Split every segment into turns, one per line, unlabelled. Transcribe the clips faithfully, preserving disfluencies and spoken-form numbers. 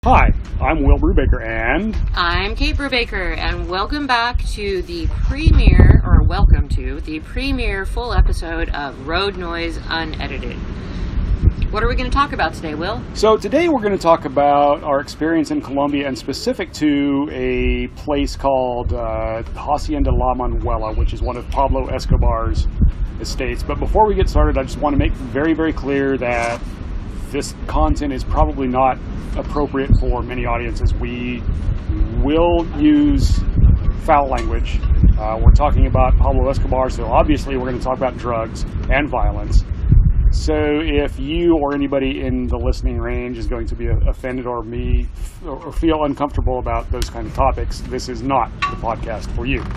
Hi, I'm Will Brubaker, and
I'm Kate Brubaker, and welcome back to the premiere, or welcome to the premiere full episode of Road Noise Unedited. What are we going to talk about today, Will?
So today we're going to talk about our experience in Colombia, and specific to a place called uh, Hacienda La Manuela, which is one of Pablo Escobar's estates. But before we get started, I just want to make very, very clear that this content is probably not appropriate for many audiences. We will use foul language. Uh, we're talking about Pablo Escobar, so obviously we're going to talk about drugs and violence. So if you or anybody in the listening range is going to be offended or me or feel uncomfortable about those kind of topics, this is not the podcast for you.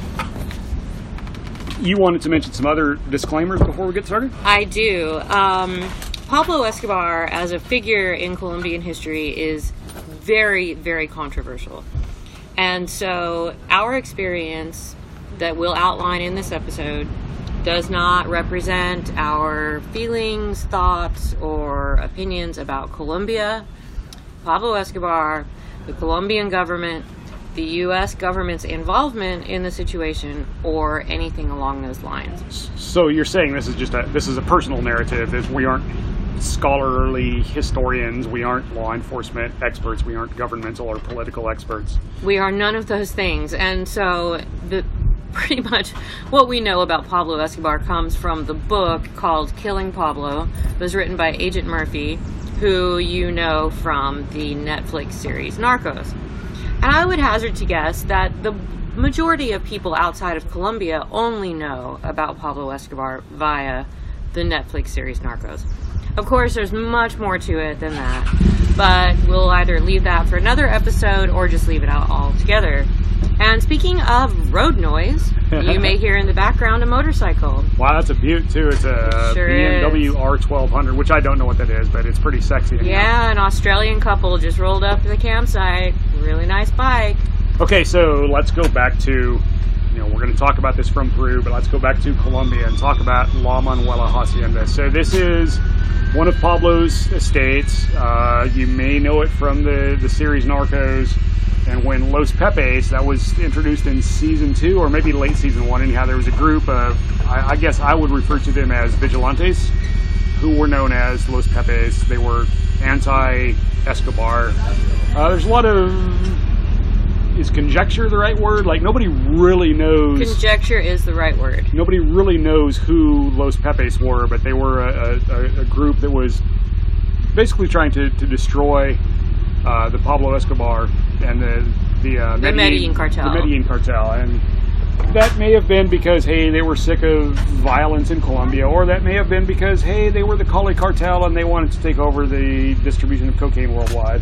You wanted to mention some other disclaimers before we get started?
I do. Um, Pablo Escobar, as a figure in Colombian history, is very, very controversial. And so our experience that we'll outline in this episode does not represent our feelings, thoughts, or opinions about Colombia, Pablo Escobar, the Colombian government, the U S government's involvement in the situation, or anything along those lines.
So you're saying this is just a this is a personal narrative. Is we aren't scholarly historians, we aren't law enforcement experts, we aren't governmental or political experts.
We are none of those things, and so the pretty much what we know about Pablo Escobar comes from the book called Killing Pablo. It was written by Agent Murphy, who you know from the Netflix series Narcos. And I would hazard to guess that the majority of people outside of Colombia only know about Pablo Escobar via the Netflix series Narcos. Of course, there's much more to it than that, but we'll either leave that for another episode or just leave it out altogether. And speaking of road noise, you may hear in the background a motorcycle.
Wow, that's a beaut, too. It's a
sure
B M W
is.
R twelve hundred, which I don't know what that is, but it's pretty sexy. Anyhow.
Yeah, an Australian couple just rolled up to the campsite. Really nice bike.
Okay, so let's go back to, you know, we're going to talk about this from Peru, but let's go back to Colombia and talk about La Manuela Hacienda. So this is one of Pablo's estates. Uh, you may know it from the, the series Narcos. And when Los Pepes, that was introduced in season two, or maybe late season one, anyhow, there was a group of, I, I guess I would refer to them as vigilantes, who were known as Los Pepes. They were anti-Escobar. Uh, there's a lot of, is conjecture the right word? Like, nobody really knows.
Conjecture is the right word.
Nobody really knows who Los Pepes were, but they were a, a, a group that was basically trying to, to destroy Uh, the Pablo Escobar and the the, uh,
the Medellin cartel.
The Medellin cartel, and that may have been because hey, they were sick of violence in Colombia, or that may have been because hey, they were the Cali cartel and they wanted to take over the distribution of cocaine worldwide,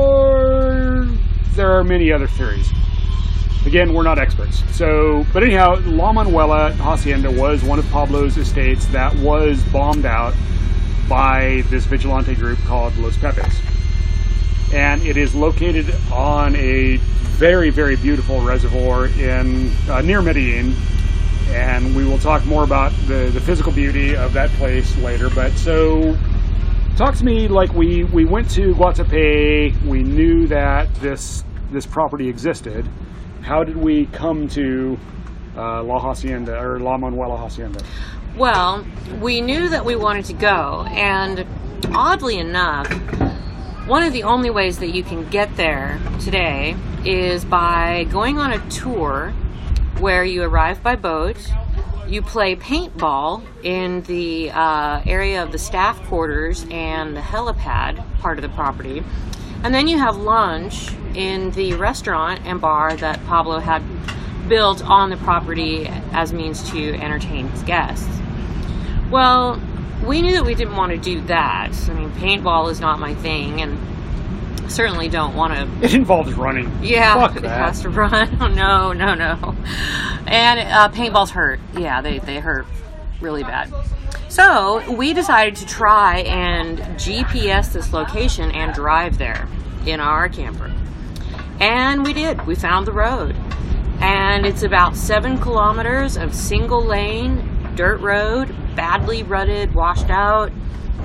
or there are many other theories. Again, we're not experts. So, but anyhow, La Manuela Hacienda was one of Pablo's estates that was bombed out by this vigilante group called Los Pepes. And it is located on a very, very beautiful reservoir in uh, near Medellin. And we will talk more about the, the physical beauty of that place later. But so, talk to me like we, we went to Guatapé. We knew that this this property existed. How did we come to uh, La Hacienda, or La Manuela Hacienda?
Well, we knew that we wanted to go. And oddly enough, one of the only ways that you can get there today is by going on a tour where you arrive by boat, you play paintball in the uh, area of the staff quarters and the helipad part of the property, and then you have lunch in the restaurant and bar that Pablo had built on the property as means to entertain his guests. Well, we knew that we didn't want to do that. I mean, paintball is not my thing, and certainly don't want to.
It involves running.
Yeah,
Fuck
it
that.
has to run. Oh, no, no, no. And uh, paintballs hurt. Yeah, they, they hurt really bad. So we decided to try and G P S this location and drive there in our camper. And we did. We found the road. And it's about seven kilometers of single lane dirt road, badly rutted, washed out.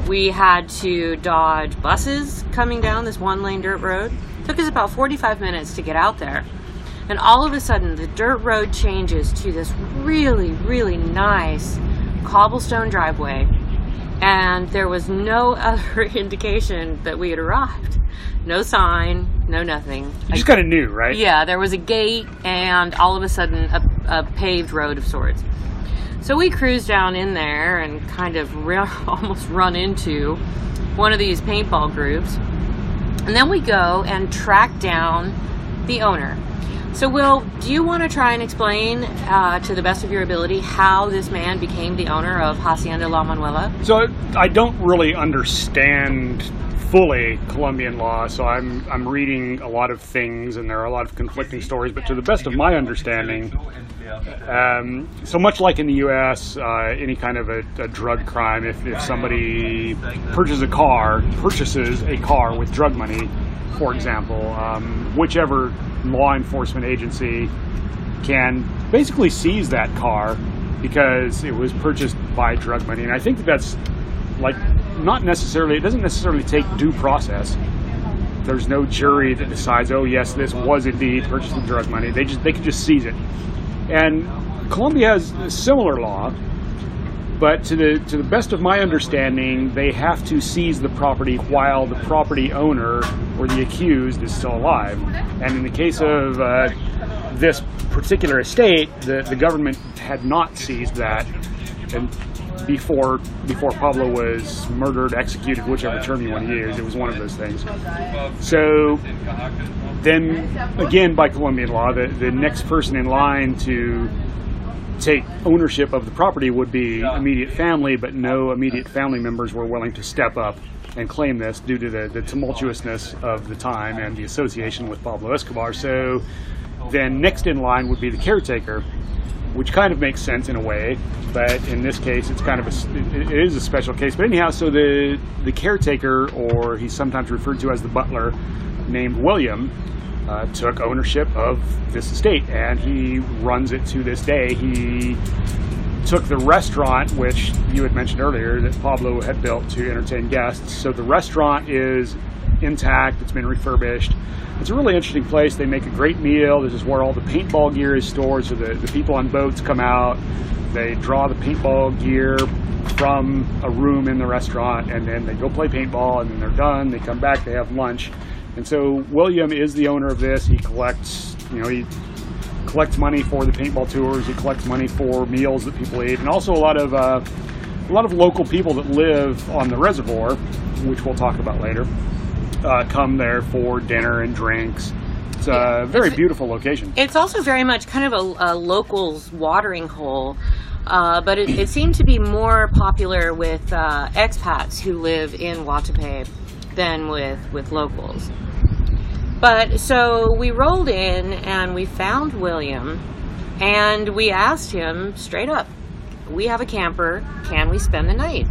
We had to dodge buses coming down this one-lane dirt road. It took us about forty-five minutes to get out there. And all of a sudden, the dirt road changes to this really, really nice cobblestone driveway. And there was no other indication that we had arrived. No sign, no nothing.
You just kind of knew, right?
Yeah, there was a gate and all of a sudden a, a paved road of sorts. So we cruised down in there and kind of re- almost run into one of these paintball groups. And then we go and track down the owner. So, Will, do you want to try and explain, uh, to the best of your ability, how this man became the owner of Hacienda La Manuela?
So I don't really understand fully Colombian law, so I'm I'm reading a lot of things, and there are a lot of conflicting stories. But to the best of my understanding, um, so much like in the U S, uh, any kind of a, a drug crime, if, if somebody purchases a car, purchases a car with drug money, for example, um, whichever law enforcement agency can basically seize that car because it was purchased by drug money. And I think that that's like not necessarily, it doesn't necessarily take due process. There's no jury that decides, oh yes, this was indeed purchased with drug money. They just they can just seize it. And Colombia has a similar law, but to the to the best of my understanding, they have to seize the property while the property owner or the accused is still alive. And in the case of uh, this particular estate, the, the government had not seized that and before before Pablo was murdered, executed, whichever term you want to use. It was one of those things. So then, again, by Colombian law, the, the next person in line to take ownership of the property would be immediate family, but no immediate family members were willing to step up and claim this due to the, the tumultuousness of the time and the association with Pablo Escobar. So then next in line would be the caretaker, which kind of makes sense in a way, but in this case it's kind of a, it is a special case. But anyhow, so the, the caretaker, or he's sometimes referred to as the butler, named William, Uh, took ownership of this estate, and he runs it to this day. He took the restaurant, which you had mentioned earlier, that Pablo had built to entertain guests. So the restaurant is intact. It's been refurbished. It's a really interesting place. They make a great meal. This is where all the paintball gear is stored. So the, the people on boats come out. They draw the paintball gear from a room in the restaurant, and then they go play paintball, and then they're done. They come back. They have lunch. And so William is the owner of this. He collects, you know, he collects money for the paintball tours. He collects money for meals that people eat, and also a lot of uh, a lot of local people that live on the reservoir, which we'll talk about later, uh, come there for dinner and drinks. It's a very beautiful location.
It's also very much kind of a, a locals watering hole, uh, but it, it seemed to be more popular with uh, expats who live in Guatapé than with, with locals. But so we rolled in and we found William, and we asked him straight up, we have a camper, can we spend the night?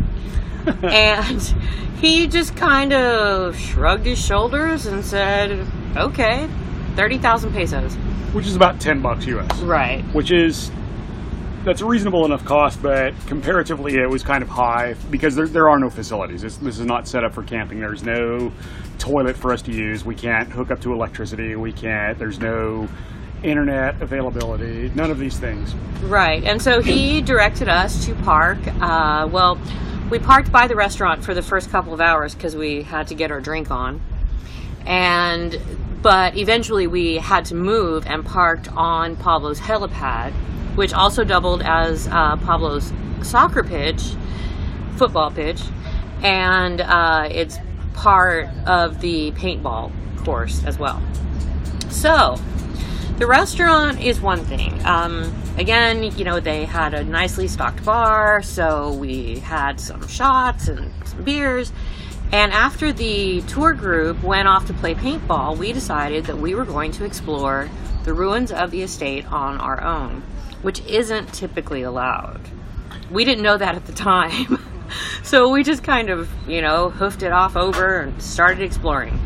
And he just kind of shrugged his shoulders and said, okay, thirty thousand pesos.
Which is about ten bucks U S.
Right.
Which is, that's a reasonable enough cost, but comparatively it was kind of high because there, there are no facilities. This, this is not set up for camping. There's no toilet for us to use. We can't hook up to electricity. We can't, there's no internet availability, none of these things.
Right. And so he directed us to park. Uh, well, we parked by the restaurant for the first couple of hours because we had to get our drink on. And, but eventually we had to move and parked on Pablo's helipad, which also doubled as uh, Pablo's soccer pitch, football pitch, and uh, it's part of the paintball course as well. So, the restaurant is one thing. Um, again, you know, they had a nicely stocked bar, so we had some shots and some beers. And after the tour group went off to play paintball, we decided that we were going to explore the ruins of the estate on our own, which isn't typically allowed. We didn't know that at the time. So we just kind of, you know, hoofed it off over and started exploring.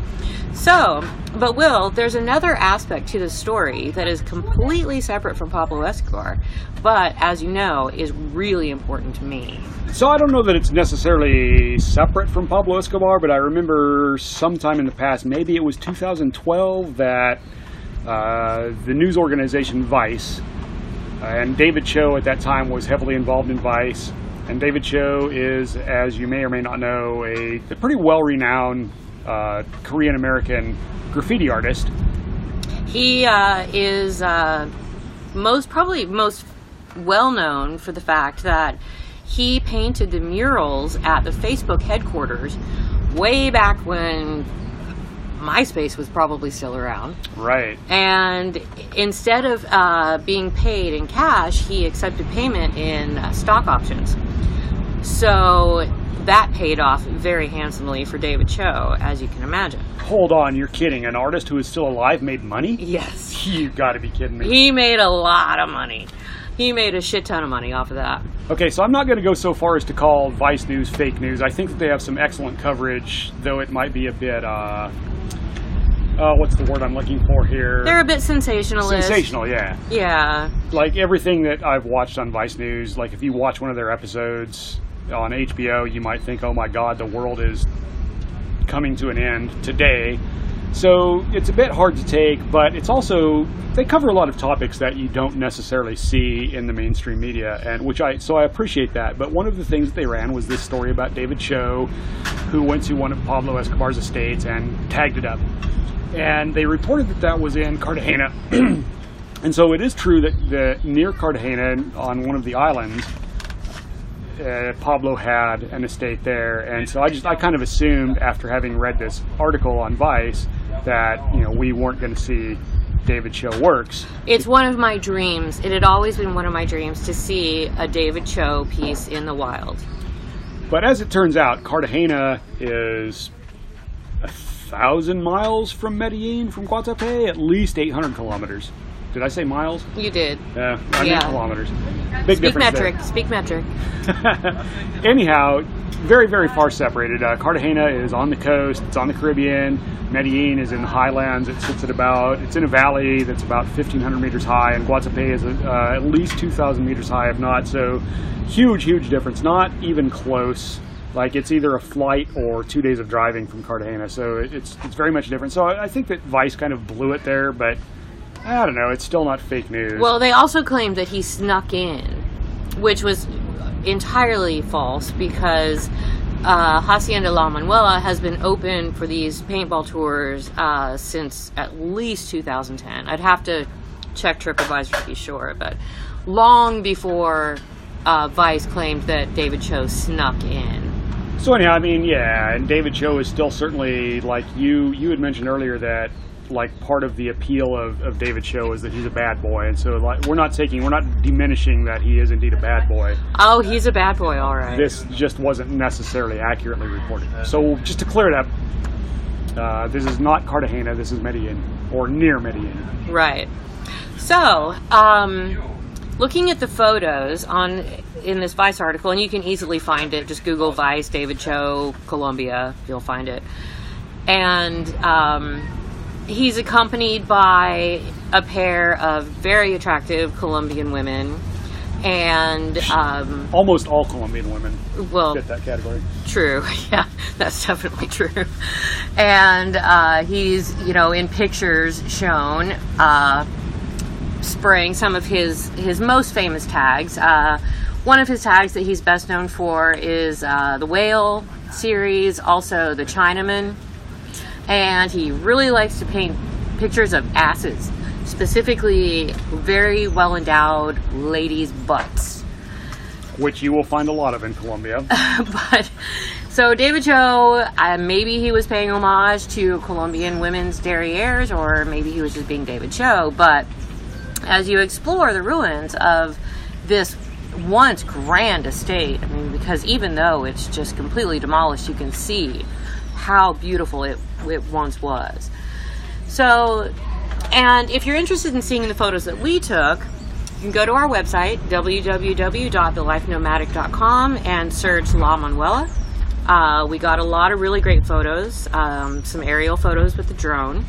So, but Will, there's another aspect to this story that is completely separate from Pablo Escobar, but as you know, is really important to me.
So I don't know that it's necessarily separate from Pablo Escobar, but I remember sometime in the past, maybe it was two thousand twelve, that uh, the news organization Vice, uh, and David Cho at that time was heavily involved in Vice, and David Cho is, as you may or may not know, a, a pretty well-renowned uh, Korean-American graffiti artist.
He uh, is uh, most probably most well-known for the fact that he painted the murals at the Facebook headquarters way back when MySpace was probably still around.
Right.
And instead of uh, being paid in cash, he accepted payment in uh, stock options. So that paid off very handsomely for David Cho, as you can imagine.
Hold on, you're kidding. An artist who is still alive made money?
Yes.
You gotta be kidding me.
He made a lot of money. He made a shit ton of money off of that.
Okay, so I'm not going to go so far as to call Vice News fake news. I think that they have some excellent coverage, though it might be a bit, uh, uh, what's the word I'm looking for here?
They're a bit sensationalist.
Sensational, yeah.
Yeah.
Like everything that I've watched on Vice News, like if you watch one of their episodes on H B O, you might think, oh my God, the world is coming to an end today. So it's a bit hard to take, but it's also, they cover a lot of topics that you don't necessarily see in the mainstream media, and which I so I appreciate that. But one of the things that they ran was this story about David Cho, who went to one of Pablo Escobar's estates and tagged it up. And they reported that that was in Cartagena. And so it is true that the, near Cartagena, on one of the islands, Uh, Pablo had an estate there, and so I just I kind of assumed after having read this article on Vice that, you know, we weren't going to see David Cho works.
It's one of my dreams. It had always been one of my dreams to see a David Cho piece in the wild.
But as it turns out, Cartagena is a thousand miles from Medellin, from Guatapé, at least eight hundred kilometers. Did I say miles?
You did.
Uh, I
Yeah.
mean kilometers. Big
Speak
difference
metric.
there.
Speak metric.
Anyhow, very, very far separated. Uh, Cartagena is on the coast. It's on the Caribbean. Medellin is in the highlands. It sits at about, it's in a valley that's about fifteen hundred meters high, and Guatapé is uh, at least two thousand meters high, if not. So huge, huge difference. Not even close. Like, it's either a flight or two days of driving from Cartagena. So it's, it's very much different. So I, I think that Vice kind of blew it there, but I don't know, it's still not fake news.
Well, they also claimed that he snuck in, which was entirely false because uh, Hacienda La Manuela has been open for these paintball tours uh, since at least two thousand ten. I'd have to check TripAdvisor to be sure, but long before uh, Vice claimed that David Cho snuck in.
So anyhow, I mean, yeah, and David Cho is still certainly, like you, you had mentioned earlier that, like, part of the appeal of, of David Cho is that he's a bad boy, and so, like, we're not taking, we're not diminishing that he is indeed a bad boy.
Oh, he's a bad boy, all right.
This just wasn't necessarily accurately reported. So just to clear it up, uh, this is not Cartagena, this is Medellin, or near Medellin.
Right. So, um, looking at the photos on in this Vice article, and you can easily find it, just Google Vice, David Cho, Colombia, you'll find it. And um, he's accompanied by a pair of very attractive Colombian women. And um,
almost all Colombian women
well,
fit that category.
True, yeah, that's definitely true. And uh, he's, you know, in pictures shown uh, spraying some of his his most famous tags. Uh, one of his tags that he's best known for is uh, the Whale series, also the Chinaman, and he really likes to paint pictures of asses. Specifically, very well-endowed ladies' butts.
Which you will find a lot of in Colombia.
But, so David Cho, uh, maybe he was paying homage to Colombian women's derrieres, or maybe he was just being David Cho. But as you explore the ruins of this once grand estate, I mean, because even though it's just completely demolished, you can see how beautiful it, it once was. So... And if you're interested in seeing the photos that we took, you can go to our website, w w w dot the life nomadic dot com, and search La Manuela. Uh, we got a lot of really great photos, um, some aerial photos with the drone.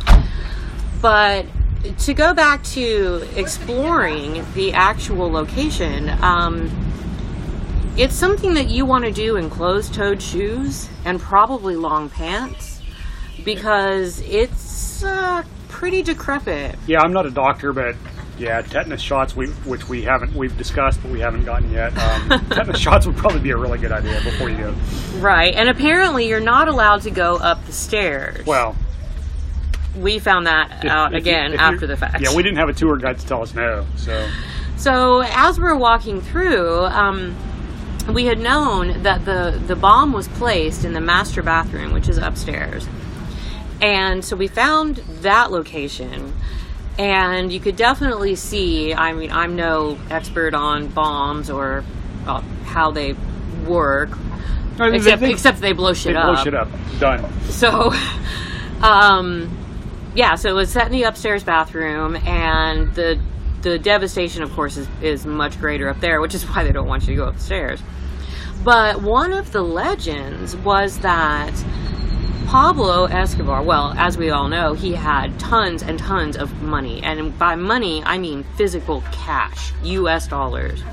But to go back to exploring the actual location, um, it's something that you want to do in closed-toed shoes and probably long pants, because it's uh, pretty decrepit.
Yeah, I'm not a doctor, but yeah, tetanus shots, we, which we haven't, we've discussed, but we haven't gotten yet. Um, tetanus shots would probably be a really good idea before you go.
Right, and apparently you're not allowed to go up the stairs.
Well,
we found that
if,
out
if
again
you,
after the fact.
Yeah, we didn't have a tour guide to tell us no, so.
So as we were walking through, um, we had known that the, the bomb was placed in the master bathroom, which is upstairs. And so we found that location. And you could definitely see, I mean, I'm no expert on bombs or uh, how they work,
I mean,
except,
they, they,
except they blow shit
they
up.
blow shit up. Done.
So, um, yeah, so it was set in the upstairs bathroom, and the the devastation, of course, is, is much greater up there, which is why they don't want you to go upstairs. But one of the legends was that Pablo Escobar, well, as we all know, he had tons and tons of money. And by money, I mean physical cash, U S dollars.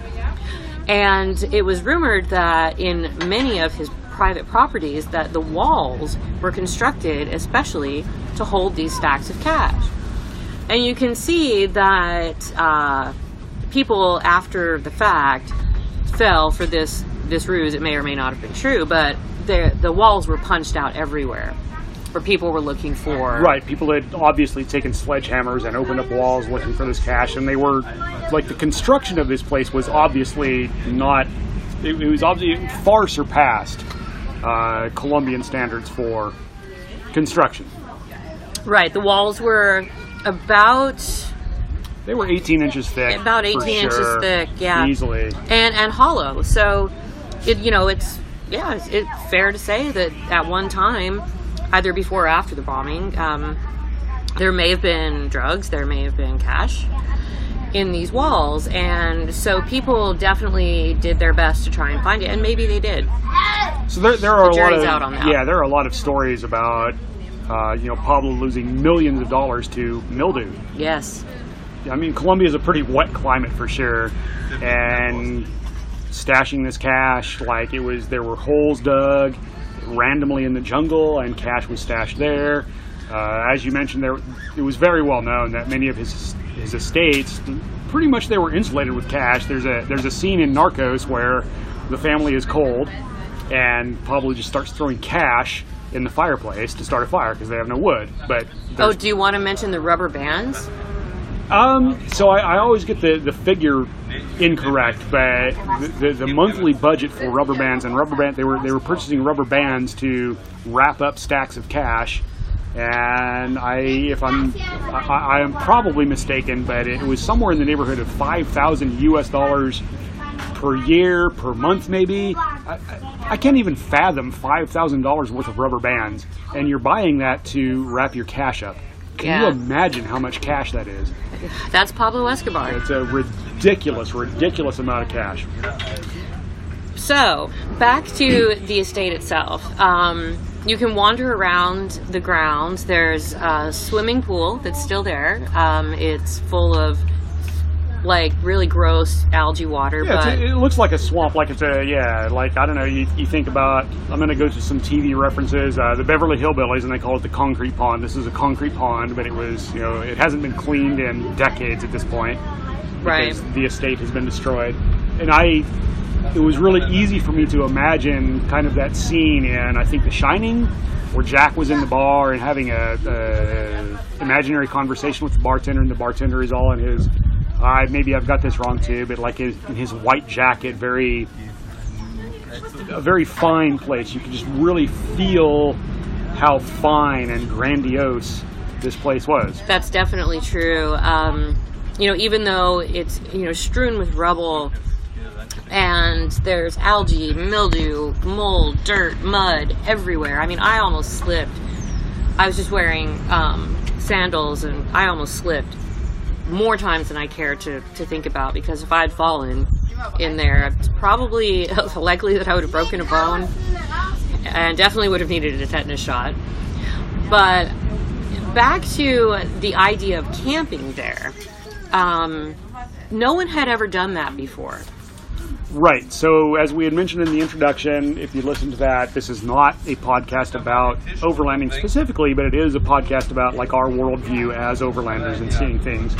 And it was rumored that in many of his private properties that the walls were constructed especially to hold these stacks of cash. And you can see that uh, people after the fact fell for this, this ruse. It may or may not have been true, but the the walls were punched out everywhere where people were looking for.
Right, people had obviously taken sledgehammers and opened up walls looking for this cash, and they were, like, the construction of this place was obviously not, it, it was obviously far surpassed uh, Colombian standards for construction.
Right, the walls were about...
They were eighteen inches thick.
About eighteen inches
sure,
thick, yeah.
Easily.
And, and hollow, so, it you know, it's, yeah, it's, it's fair to say that at one time, either before or after the bombing, um, there may have been drugs, there may have been cash in these walls, and so people definitely did their best to try and find it, and maybe they did.
So there, there are
The
a lot
jury's
of
out on that.
yeah, there are a lot of stories about uh, you know Pablo losing millions of dollars to mildew.
Yes.
I mean, Colombia is a pretty wet climate for sure, and stashing this cash, like it was, there were holes dug randomly in the jungle, and cash was stashed there. Uh, as you mentioned, there it was very well known that many of his his estates, pretty much they were insulated with cash. There's a there's a scene in Narcos where the family is cold, and Pablo just starts throwing cash in the fireplace to start a fire because they have no wood. But
Oh, do you want to mention the rubber bands?
Um, so I, I always get the, the figure incorrect, but the, the, the monthly budget for rubber bands and rubber band they were they were purchasing rubber bands to wrap up stacks of cash, and I if I'm I, I am probably mistaken, but it was somewhere in the neighborhood of five thousand U S dollars per year, per month maybe. I, I, I can't even fathom five thousand dollars worth of rubber bands, and you're buying that to wrap your cash up. Can
Yeah.
you imagine how much cash that is?
That's Pablo Escobar.
It's a ridiculous, ridiculous amount of cash.
So, back to the estate itself. Um, you can wander around the grounds. There's a swimming pool that's still there. Um, it's full of, like, really gross algae water.
Yeah,
but
it's a, it looks like a swamp, like it's a, yeah, like, I don't know, you, you think about, I'm going to go to some T V references, uh, the Beverly Hillbillies, and they call it the concrete pond. This is a concrete pond, but it was, you know, it hasn't been cleaned in decades at this point.
Right.
Because the estate has been destroyed. And I, it was really easy for me to imagine kind of that scene in, I think, The Shining, where Jack was in the bar and having a, a imaginary conversation with the bartender, and the bartender is all in his, I maybe I've got this wrong too, but like his, in his white jacket, very, a very fine place. You can just really feel how fine and grandiose this place was.
that's definitely true. Um, you know, even though it's, you know, strewn with rubble, and there's algae, mildew, mold, dirt, mud everywhere. I mean, I almost slipped. I was just wearing um, sandals, and I almost slipped more times than I care to, to think about, because if I'd fallen in there, it's probably likely that I would have broken a bone and definitely would have needed a tetanus shot. But back to the idea of camping there. Um, no one had ever done that before.
Right. So as we had mentioned in the introduction, if you listen to that, this is not a podcast about overlanding specifically, but it is a podcast about like our worldview as overlanders and seeing things.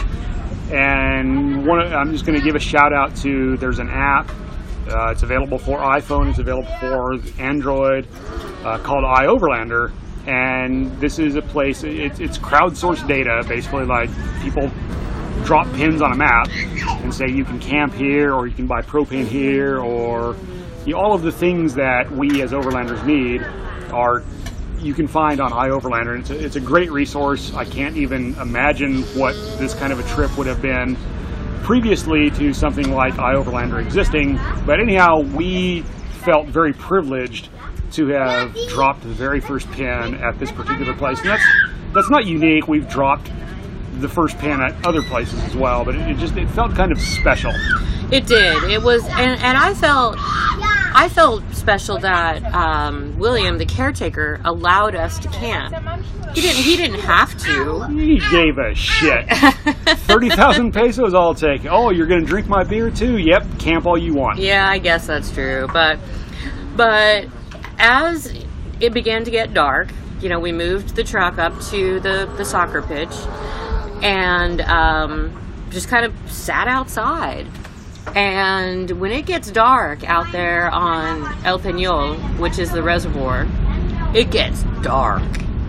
And one, I'm just going to give a shout out to, there's an app. Uh, it's available for iPhone. It's available for Android, uh, called iOverlander. And this is a place, it, it's crowdsourced data, basically like people drop pins on a map and say you can camp here, or you can buy propane here, or you know, all of the things that we as overlanders need are you can find on iOverlander. It's a, it's a great resource. I can't even imagine what this kind of a trip would have been previously to something like iOverlander existing. But anyhow, we felt very privileged to have dropped the very first pin at this particular place. And that's that's not unique. We've dropped the first pin at other places as well, but it, it just it felt kind of special.
It did. It was, and, and I felt I felt special that um, William, the caretaker, allowed us to camp. He didn't. He didn't have to.
He gave a shit. Thirty thousand pesos, I'll take. Oh, you're gonna drink my beer too? Yep. Camp all you want.
Yeah, I guess that's true. But but as it began to get dark, you know, we moved the truck up to the the soccer pitch. And um, just kind of sat outside. And when it gets dark out there on El Peñol, which is the reservoir, it gets dark.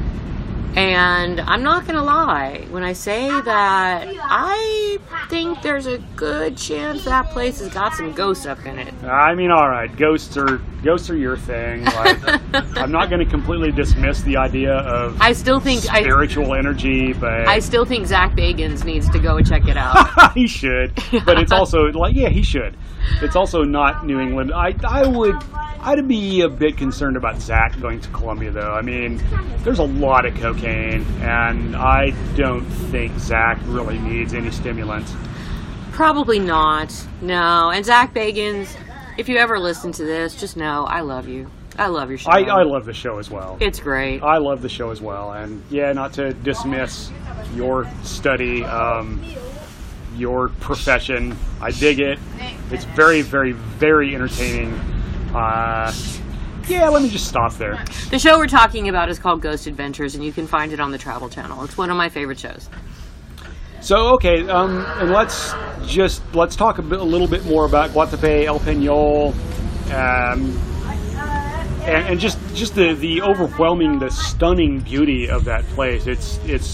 And I'm not going to lie when I say that I think there's a good chance that place has got some ghosts up in it.
I mean, all right, ghosts are ghosts are your thing. Like, I'm not going to completely dismiss the idea of
I still think
spiritual
I,
energy, but
I still think Zach Bagans needs to go and check it out.
He should, but it's also like yeah, he should. It's also not New England. I I would I'd be a bit concerned about Zach going to Colombia though. I mean, there's a lot of cocaine, and I don't think Zach really needs any stimulants.
Probably not. No. And Zach Bagans, if you ever listen to this, just know I love you. I love your show.
I, I love the show as well.
It's great.
I love the show as well. And yeah, not to dismiss your study, um, your profession. I dig it. It's very, very, very entertaining. Uh, yeah, let me just stop there.
The show we're talking about is called Ghost Adventures, and you can find it on the Travel Channel. It's one of my favorite shows.
So, okay, um, and let's just, let's talk a, bit, a little bit more about Guatapé, El Peñol, um, and, and just, just the, the overwhelming, the stunning beauty of that place. It's, it's,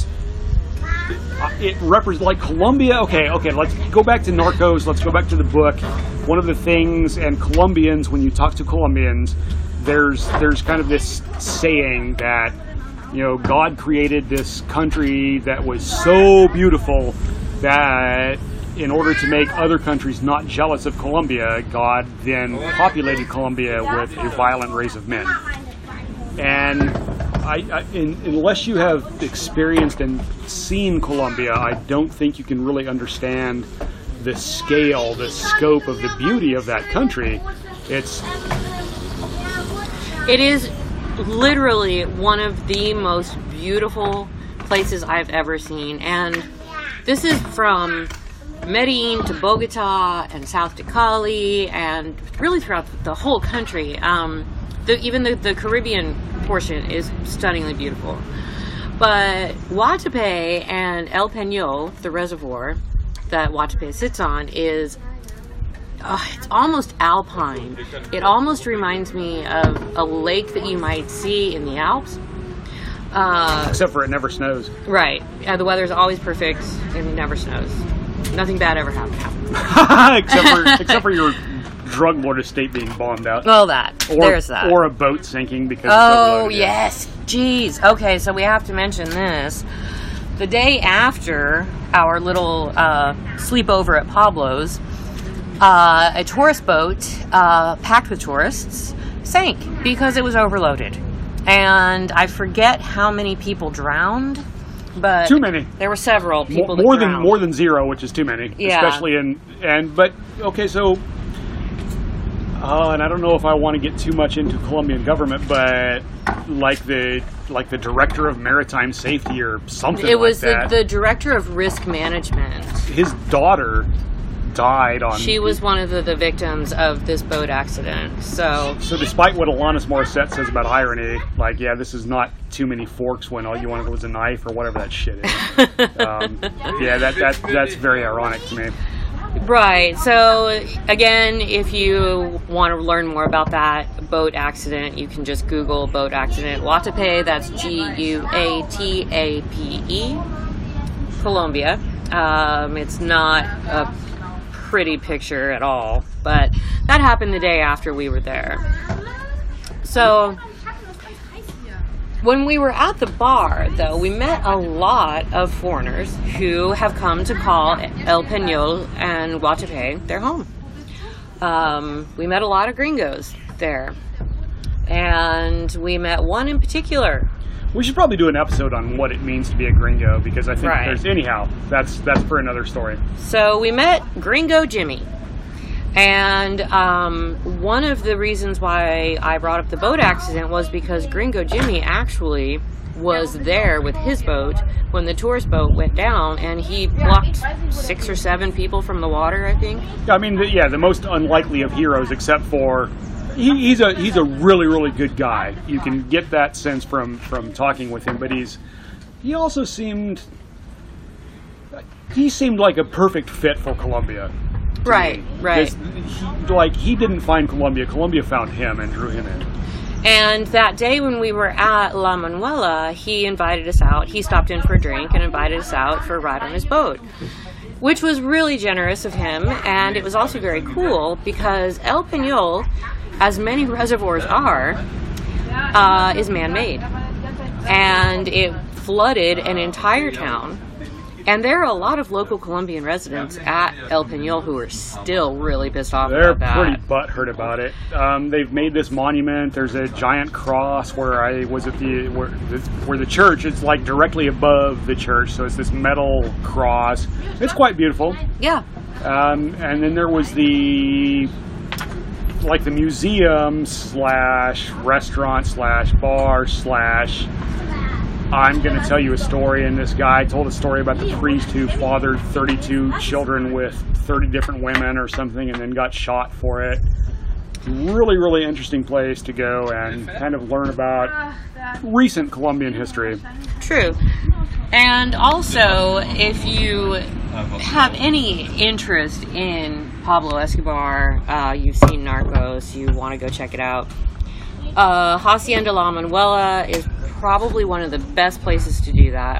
it represents, like Colombia, okay, okay, let's go back to Narcos, let's go back to the book. One of the things, and Colombians, when you talk to Colombians, there's, there's kind of this saying that, you know, God created this country that was so beautiful that in order to make other countries not jealous of Colombia, God then populated Colombia with a violent race of men. And I, I, in, unless you have experienced and seen Colombia, I don't think you can really understand the scale, the scope of the beauty of that country. It's...
It is literally one of the most beautiful places I've ever seen. And this is from Medellin to Bogota and south to Cali and really throughout the whole country. Um, the, even the, the Caribbean portion is stunningly beautiful. But Guatapé and El Peñol, the reservoir that Guatapé sits on, is uh, it's almost alpine. It almost reminds me of a lake that you might see in the Alps. Uh,
Except for it never snows.
Right. Yeah, the weather's always perfect and it never snows. Nothing bad ever happens.
except for except for your drug lord estate being bombed out.
Well, that.
Or,
There's that.
Or a boat sinking because
Oh,
it's
yes. Jeez. Okay, so we have to mention this. The day after our little uh, sleepover at Pablo's, uh, a tourist boat uh, packed with tourists sank because it was overloaded. And I forget how many people drowned, but
too many.
There were several people
more,
that
more
drowned.
than more than zero, which is too many.
Yeah.
Especially in and but okay, so Oh, and I don't know if I want to get too much into Colombian government, but like the like the director of maritime safety or something
It was
like that.
the, the director of risk management.
His daughter died on...
She was one of the, the victims of this boat accident. So,
So despite what Alanis Morissette says about irony, like, yeah, this is not too many forks when all you wanted was a knife or whatever that shit is. um, yeah, that, that that's very ironic to me.
right. So, again, if you want to learn more about that boat accident, you can just Google boat accident Guatapé. That's G U A T A P E, Colombia. Um, it's not a pretty picture at all, but that happened the day after we were there. So when we were at the bar, though, we met a lot of foreigners who have come to call El Peñol and Guatapé their home. Um, we met a lot of gringos there, and we met one in particular.
We should probably do an episode on what it means to be a gringo, because I think
Right.
there's... Anyhow, that's that's for another story.
So we met Gringo Jimmy. And um, one of the reasons why I brought up the boat accident was because Gringo Jimmy actually was there with his boat when the tourist boat went down, and he plucked six or seven people from the water, I think.
I mean, the, yeah, the most unlikely of heroes, except for... He, he's a he's a really, really good guy. You can get that sense from, from talking with him, but he's... He also seemed... He seemed like a perfect fit for Colombia.
Right, right.
He, like, he didn't find Colombia. Colombia found him and drew him in.
And that day when we were at La Manuela, he invited us out. He stopped in for a drink and invited us out for a ride on his boat, which was really generous of him. And it was also very cool because El Peñol, as many reservoirs are, uh, is man-made. And it flooded an entire town. And there are a lot of local Colombian residents at El Peñol who are still really pissed off
They're
about that.
pretty butthurt about it. Um, they've made this monument. There's a giant cross where I was at the where the, where the church. It's like directly above the church, so it's this metal cross. It's quite beautiful.
Yeah.
Um, and then there was the like the museum slash restaurant slash bar slash. I'm going to tell you a story, and this guy told a story about the priest who fathered thirty-two children with thirty different women or something and then got shot for it. Really, really interesting place to go and kind of learn about recent Colombian history.
True. And also, if you have any interest in Pablo Escobar, uh, you've seen Narcos, you want to go check it out, uh, Hacienda La Manuela is probably one of the best places to do that.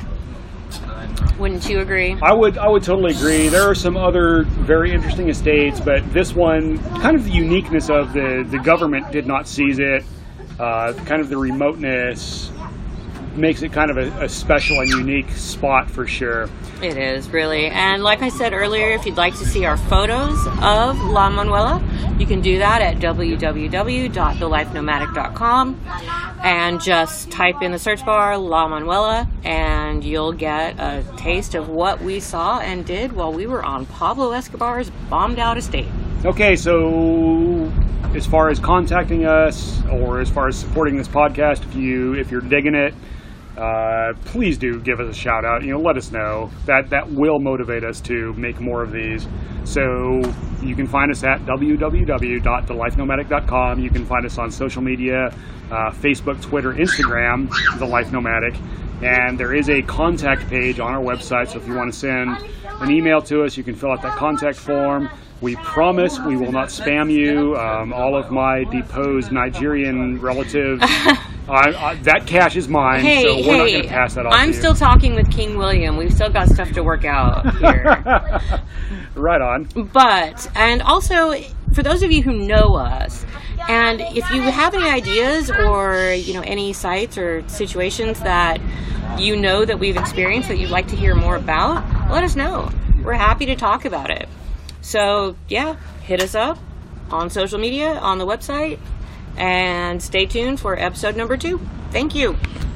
Wouldn't you agree?
I would I would totally agree. There are some other very interesting estates, but this one, kind of the uniqueness of the, the government did not seize it, uh, kind of the remoteness makes it kind of a, a special and unique spot for sure.
It is, really. And like I said earlier, if you'd like to see our photos of La Manuela, you can do that at w w w dot the life nomadic dot com and just type in the search bar La Manuela and you'll get a taste of what we saw and did while we were on Pablo Escobar's bombed out estate.
Okay, so as far as contacting us or as far as supporting this podcast, if you if you're digging it, Uh, please do give us a shout out. You know, let us know. That that will motivate us to make more of these. So you can find us at w w w dot the life nomadic dot com. You can find us on social media, uh, Facebook, Twitter, Instagram, The Life Nomadic. And there is a contact page on our website. So if you want to send an email to us, you can fill out that contact form. We promise we will not spam you. Um, all of my deposed Nigerian relatives, I, I, that cash is mine,
Hey,
so we're not
hey,
going to pass that on
I'm
to you.
still talking with King William. We've still got stuff to work out here.
Right on.
But, and also, for those of you who know us, and if you have any ideas or, you know, any sites or situations that you know that we've experienced that you'd like to hear more about, let us know. We're happy to talk about it. So, yeah, hit us up on social media, on the website, and stay tuned for episode number two. Thank you.